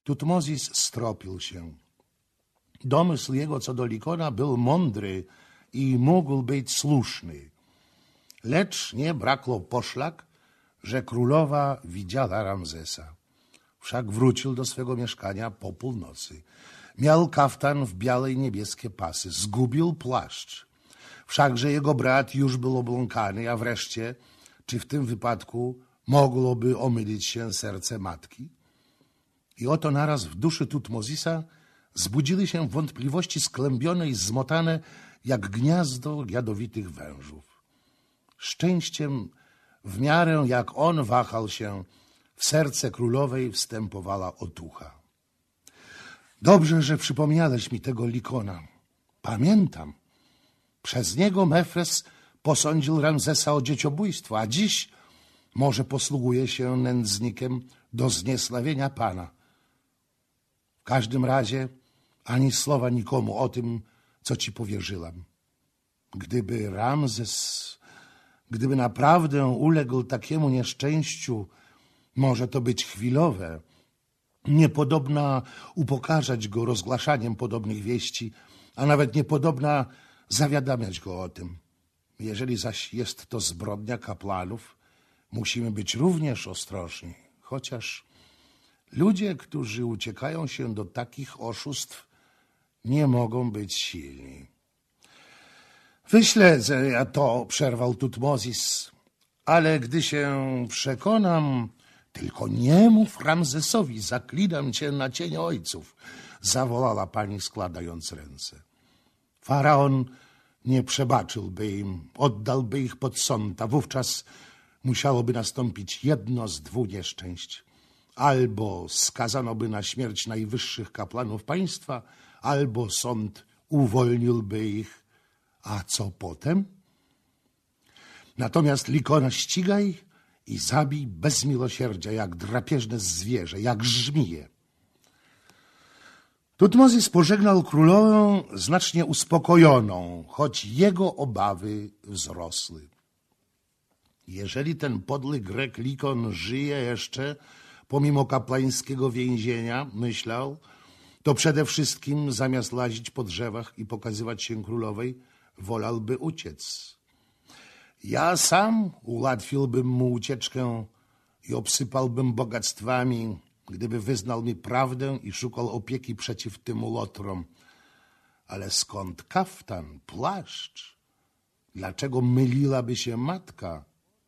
Tutmozis stropił się. Domysł jego co do Likona był mądry i mógł być słuszny. Lecz nie brakło poszlak, że królowa widziała Ramzesa. Wszak wrócił do swego mieszkania po północy. Miał kaftan w białe i niebieskie pasy. Zgubił płaszcz. Wszakże jego brat już był obłąkany, a wreszcie, czy w tym wypadku mogłoby omylić się serce matki? I oto naraz w duszy Tutmozisa zbudziły się wątpliwości skłębione i zmotane jak gniazdo jadowitych wężów. Szczęściem, w miarę jak on wahał się, w serce królowej wstępowała otucha. Dobrze, że przypomniałeś mi tego Likona. Pamiętam. Przez niego Mefres posądził Ramzesa o dzieciobójstwo, a dziś może posługuje się nędznikiem do zniesławienia Pana. W każdym razie ani słowa nikomu o tym, co ci powierzyłam. Gdyby naprawdę uległ takiemu nieszczęściu, może to być chwilowe, niepodobna upokarzać go rozgłaszaniem podobnych wieści, a nawet niepodobna zawiadamiać go o tym. Jeżeli zaś jest to zbrodnia kapłanów, musimy być również ostrożni, chociaż ludzie, którzy uciekają się do takich oszustw, nie mogą być silni. Wyśledzę ja to, przerwał Tutmozis, ale gdy się przekonam, tylko nie mów Ramzesowi, zaklinam cię na cień ojców, zawołała pani, składając ręce. Faraon nie przebaczyłby im, oddałby ich pod sąd, a wówczas musiałoby nastąpić jedno z dwóch nieszczęść. Albo skazano by na śmierć najwyższych kapłanów państwa, albo sąd uwolniłby ich. A co potem? Natomiast Likona ścigaj i zabij bez miłosierdzia, jak drapieżne zwierzę, jak żmiję. Tutmozis pożegnał królowę znacznie uspokojoną, choć jego obawy wzrosły. Jeżeli ten podły Grek Likon żyje jeszcze, pomimo kapłańskiego więzienia, myślał, to przede wszystkim zamiast łazić po drzewach i pokazywać się królowej, wolałby uciec. Ja sam ułatwiłbym mu ucieczkę i obsypałbym bogactwami, gdyby wyznał mi prawdę i szukał opieki przeciw tym ulotrom. Ale skąd kaftan, płaszcz? Dlaczego myliłaby się matka?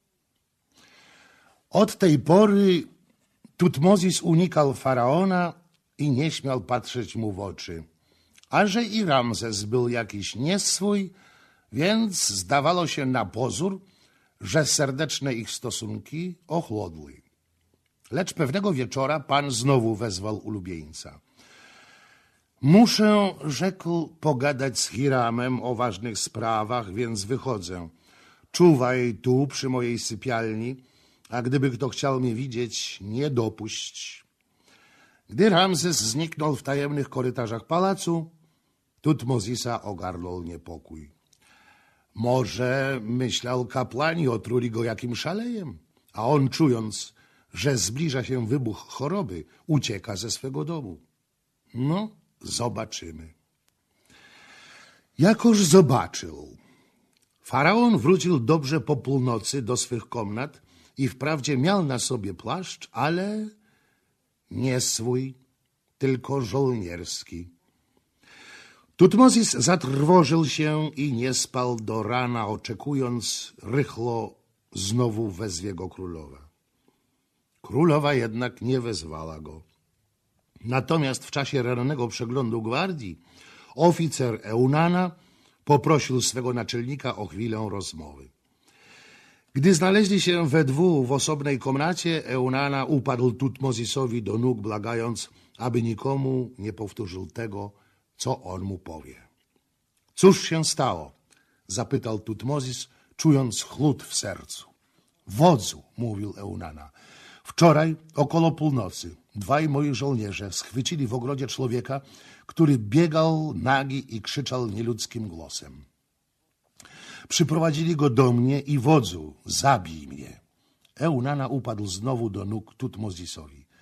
Od tej pory Tutmozis unikał faraona i nie śmiał patrzeć mu w oczy. A że i Ramzes był jakiś nieswój, więc zdawało się na pozór, że serdeczne ich stosunki ochłodły. Lecz pewnego wieczora pan znowu wezwał ulubieńca. Muszę, rzekł, pogadać z Hiramem o ważnych sprawach, więc wychodzę. Czuwaj tu przy mojej sypialni, a gdyby kto chciał mnie widzieć, nie dopuść. Gdy Ramzes zniknął w tajemnych korytarzach pałacu, Tutmozisa ogarnął niepokój. Może, myślał, kapłani otruli go jakim szalejem, a on, czując, że zbliża się wybuch choroby, ucieka ze swego domu. No, zobaczymy. Jakoż zobaczył. Faraon wrócił dobrze po północy do swych komnat i wprawdzie miał na sobie płaszcz, ale nie swój, tylko żołnierski. Tutmozis zatrwożył się i nie spał do rana, oczekując, rychło znowu wezwie go królowa. Królowa jednak nie wezwała go. Natomiast w czasie rannego przeglądu gwardii oficer Eunana poprosił swego naczelnika o chwilę rozmowy. Gdy znaleźli się we dwóch w osobnej komnacie, Eunana upadł Tutmozisowi do nóg, błagając, aby nikomu nie powtórzył tego, co on mu powie. Cóż się stało? Zapytał Tutmozis, czując chłód w sercu. Wodzu, mówił Eunana, wczoraj około północy dwaj moi żołnierze schwycili w ogrodzie człowieka, który biegał nagi i krzyczał nieludzkim głosem. Przyprowadzili go do mnie i wodzu, zabij mnie. Eunana upadł znowu do nóg Tutmozisowi.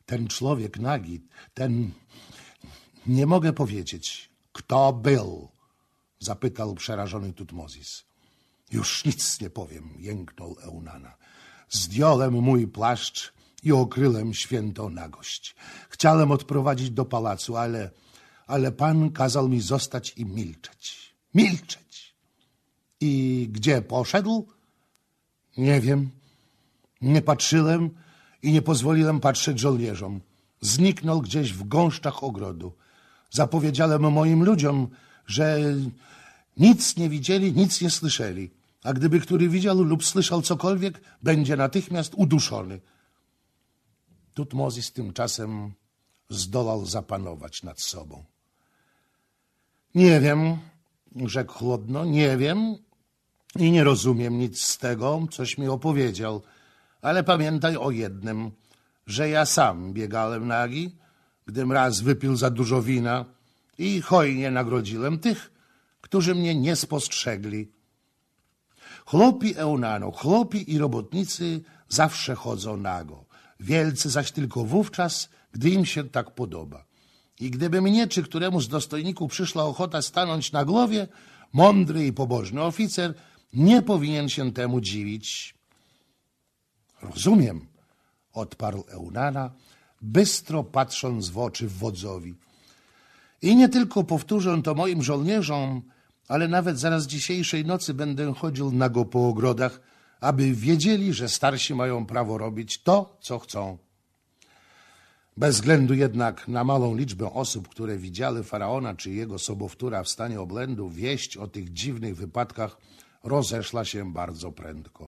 ten człowiek nagi, ten... Nie mogę powiedzieć, kto był, zapytał przerażony Tutmozis. Już nic nie powiem, jęknął Eunana. Zdjąłem mój płaszcz i okryłem świętą nagość. Chciałem odprowadzić do pałacu, ale pan kazał mi zostać i milczeć. Milczeć! I gdzie poszedł? Nie wiem. Nie patrzyłem i nie pozwoliłem patrzeć żołnierzom. Zniknął gdzieś w gąszczach ogrodu. Zapowiedziałem moim ludziom, że nic nie widzieli, nic nie słyszeli. A gdyby który widział lub słyszał cokolwiek, będzie natychmiast uduszony. Tutmozis tymczasem zdołał zapanować nad sobą. Nie wiem, rzekł chłodno, nie wiem i nie rozumiem nic z tego, coś mi opowiedział, ale pamiętaj o jednym, że ja sam biegałem nagi, gdym raz wypił za dużo wina i hojnie nagrodziłem tych, którzy mnie nie spostrzegli. Chłopi Eunano, chłopi i robotnicy zawsze chodzą nago, wielcy zaś tylko wówczas, gdy im się tak podoba. I gdyby mnie czy któremu z dostojników przyszła ochota stanąć na głowie, mądry i pobożny oficer nie powinien się temu dziwić. Rozumiem, odparł Eunana, bystro patrząc w oczy wodzowi. I nie tylko powtórzę to moim żołnierzom, ale nawet zaraz dzisiejszej nocy będę chodził nago po ogrodach, aby wiedzieli, że starsi mają prawo robić to, co chcą. Bez względu jednak na małą liczbę osób, które widziały faraona czy jego sobowtóra w stanie obłędu, wieść o tych dziwnych wypadkach rozeszła się bardzo prędko.